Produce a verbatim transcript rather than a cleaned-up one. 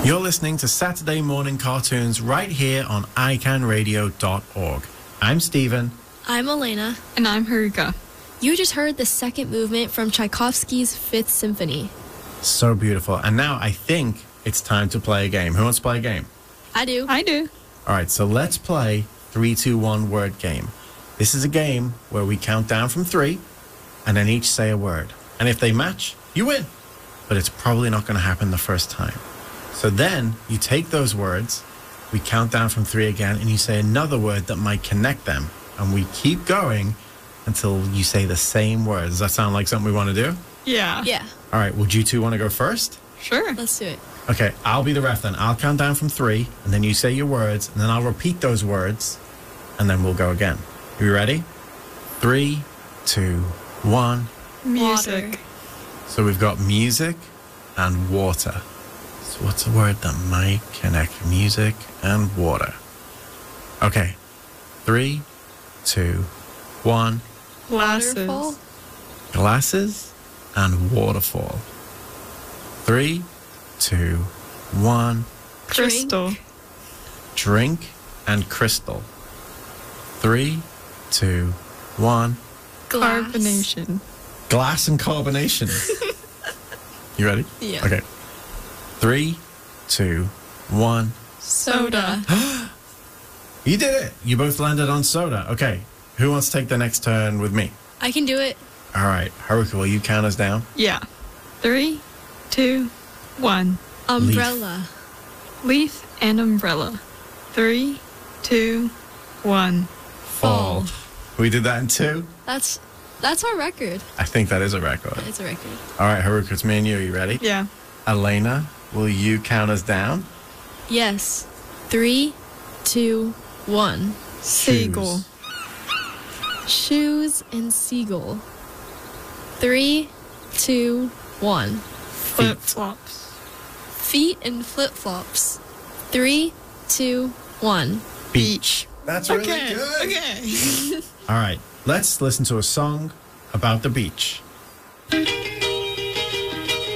You're listening to Saturday Morning Cartoons right here on i can radio dot org. I'm Stephen. I'm Elena. And I'm Haruka. You just heard the second movement from Tchaikovsky's Fifth Symphony. So beautiful. And now I think it's time to play a game. Who wants to play a game? I do. I do. All right, so let's play three two one word game. This is a game where we count down from three and then each say a word. And if they match, you win. But it's probably not going to happen the first time. So then you take those words, we count down from three again, and you say another word that might connect them. And we keep going until you say the same word. Does that sound like something we want to do? Yeah. Yeah. All right, would you two want to go first? Sure. Let's do it. Okay, I'll be the ref then. I'll count down from three, and then you say your words, and then I'll repeat those words, and then we'll go again. You ready? Three, two, one. Music. Water. So we've got music and water. So what's a word that might connect music and water? Okay. Three, two, one. Glasses. Waterfall. Glasses and waterfall. Three, two, one. Crystal. Drink. Drink and crystal. Three, two, one. Glass. Carbonation. Glass and carbonation. You ready? Yeah. Okay. Three, two, one. Soda. You did it. You both landed on soda. Okay. Who wants to take the next turn with me? I can do it. All right. Haruka, will you count us down? Yeah. Three, two, one. Umbrella. Leaf and umbrella. Three, two, one. Fall. We did that in two? That's that's our record. I think that is a record. It's a record. All right, Haruka, it's me and you. You ready? Yeah. Elena, will you count us down? Yes. Three, two, one. Seagull. Shoes and seagull. Three, two, one. Flip flops. Feet and flip flops. Three, two, one. Beach. That's really Okay. good. Okay. All right, let's listen to a song about the beach.